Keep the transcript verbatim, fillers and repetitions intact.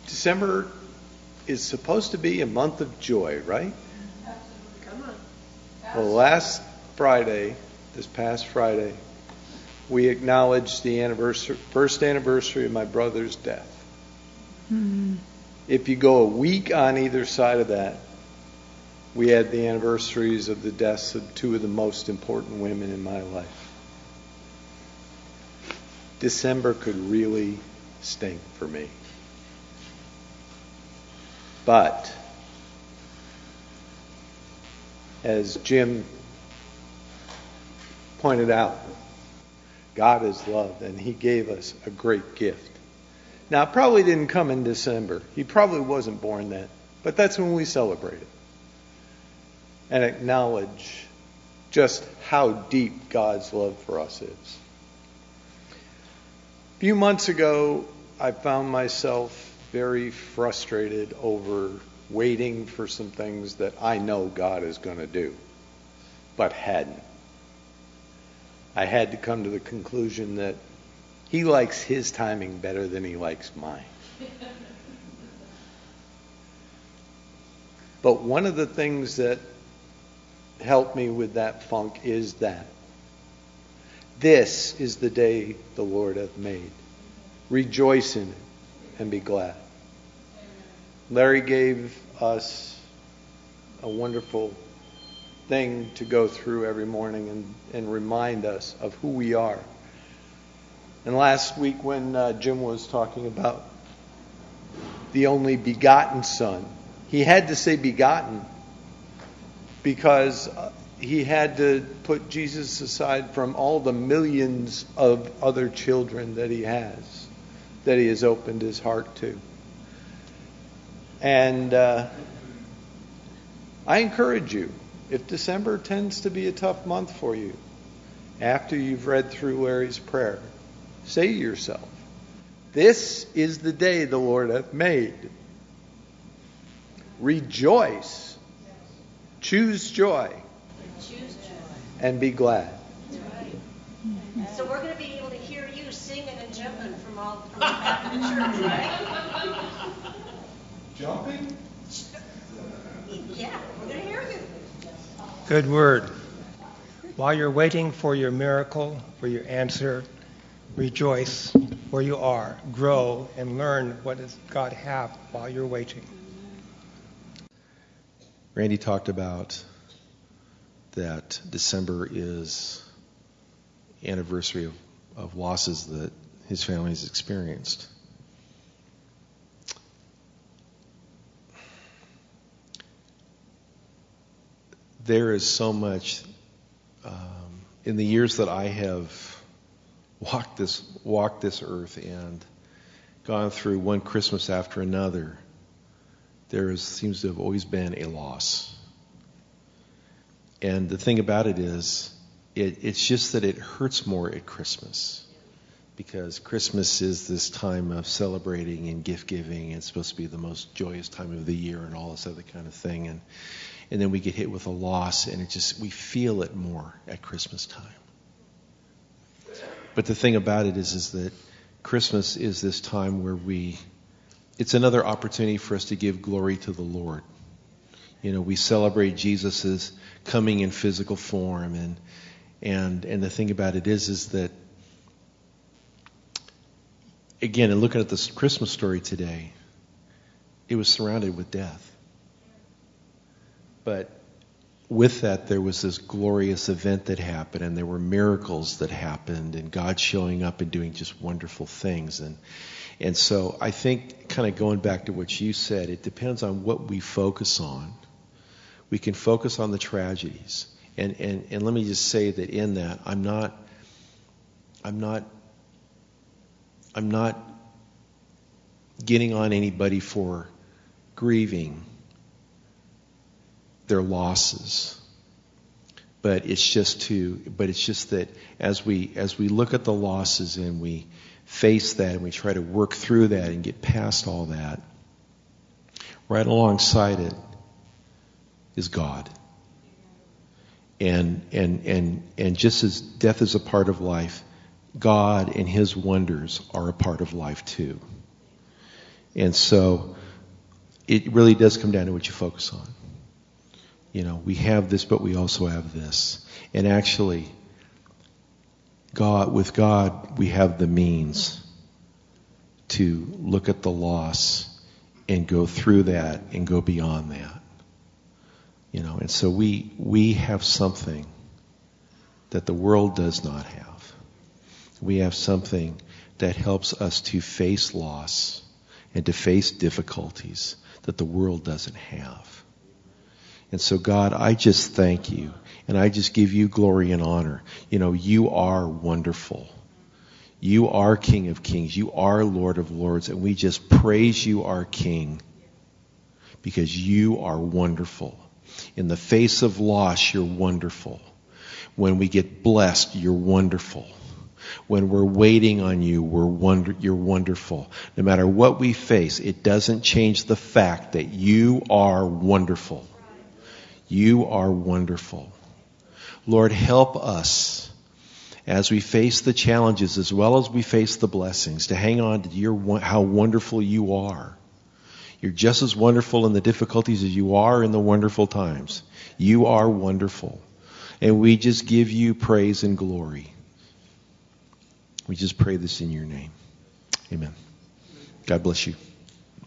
December is supposed to be a month of joy, right? Come on. Well, last Friday, this past Friday, we acknowledged the anniversary, first anniversary of my brother's death. Mm-hmm. If you go a week on either side of that, we had the anniversaries of the deaths of two of the most important women in my life. December could really stink for me. But, as Jim pointed out, God is love, and He gave us a great gift. Now, it probably didn't come in December. He probably wasn't born then. But that's when we celebrate it. And acknowledge just how deep God's love for us is. A few months ago, I found myself very frustrated over waiting for some things that I know God is going to do, but hadn't. I had to come to the conclusion that He likes His timing better than He likes mine. But one of the things that helped me with that funk is that this is the day the Lord hath made. Rejoice in it and be glad. Larry gave us a wonderful thing to go through every morning and, and remind us of who we are. And last week when uh, Jim was talking about the only begotten Son, he had to say begotten because he had to put Jesus aside from all the millions of other children that he has, that he has opened his heart to. And uh, I encourage you, if December tends to be a tough month for you, after you've read through Larry's prayer, say to yourself, this is the day the Lord hath made. Rejoice. Choose joy. Choose joy. And be glad. That's right. So we're going to be able to hear you singing and jumping from all from the back of the church, right? Jumping? Yeah, we're going to hear you. Good word. While you're waiting for your miracle, for your answer, rejoice where you are. Grow and learn what does God have while you're waiting. Randy talked about that December is anniversary of, of losses that his family has experienced. There is so much um, in the years that I have walked this walked this earth and gone through one Christmas after another. There is, seems to have always been a loss. And the thing about it is, it, it's just that it hurts more at Christmas. Because Christmas is this time of celebrating and gift giving. It's supposed to be the most joyous time of the year and all this other kind of thing. And and then we get hit with a loss, and it just, we feel it more at Christmas time. But the thing about it is, is that Christmas is this time where we, it's another opportunity for us to give glory to the Lord. You know, we celebrate Jesus' coming in physical form, and and and the thing about it is, is that, again, in looking at this Christmas story today, it was surrounded with death. But with that, there was this glorious event that happened, and there were miracles that happened, and God showing up and doing just wonderful things. And and so I think, kind of going back to what you said, it depends on what we focus on. We can focus on the tragedies. And, and, and let me just say that in that, I'm not, I'm not, I'm not getting on anybody for grieving their losses. But it's just to, but it's just that as we, as we look at the losses and we face that and we try to work through that and get past all that, right alongside it is God. And, and, and, and just as death is a part of life, God and His wonders are a part of life too. And so it really does come down to what you focus on. You know, we have this, but we also have this. And actually, God, with God, we have the means to look at the loss and go through that and go beyond that. You know, and so we we have something that the world does not have. We have something that helps us to face loss and to face difficulties that the world doesn't have. And so, God, I just thank you, and I just give you glory and honor. You know, you are wonderful. You are King of Kings. You are Lord of Lords, and we just praise you, our King, because you are wonderful. In the face of loss, you're wonderful. When we get blessed, you're wonderful. When we're waiting on you, we're wonder, you're wonderful. No matter what we face, it doesn't change the fact that you are wonderful. You are wonderful. Lord, help us as we face the challenges as well as we face the blessings to hang on to your, how wonderful you are. You're just as wonderful in the difficulties as you are in the wonderful times. You are wonderful. And we just give you praise and glory. We just pray this in your name. Amen. God bless you.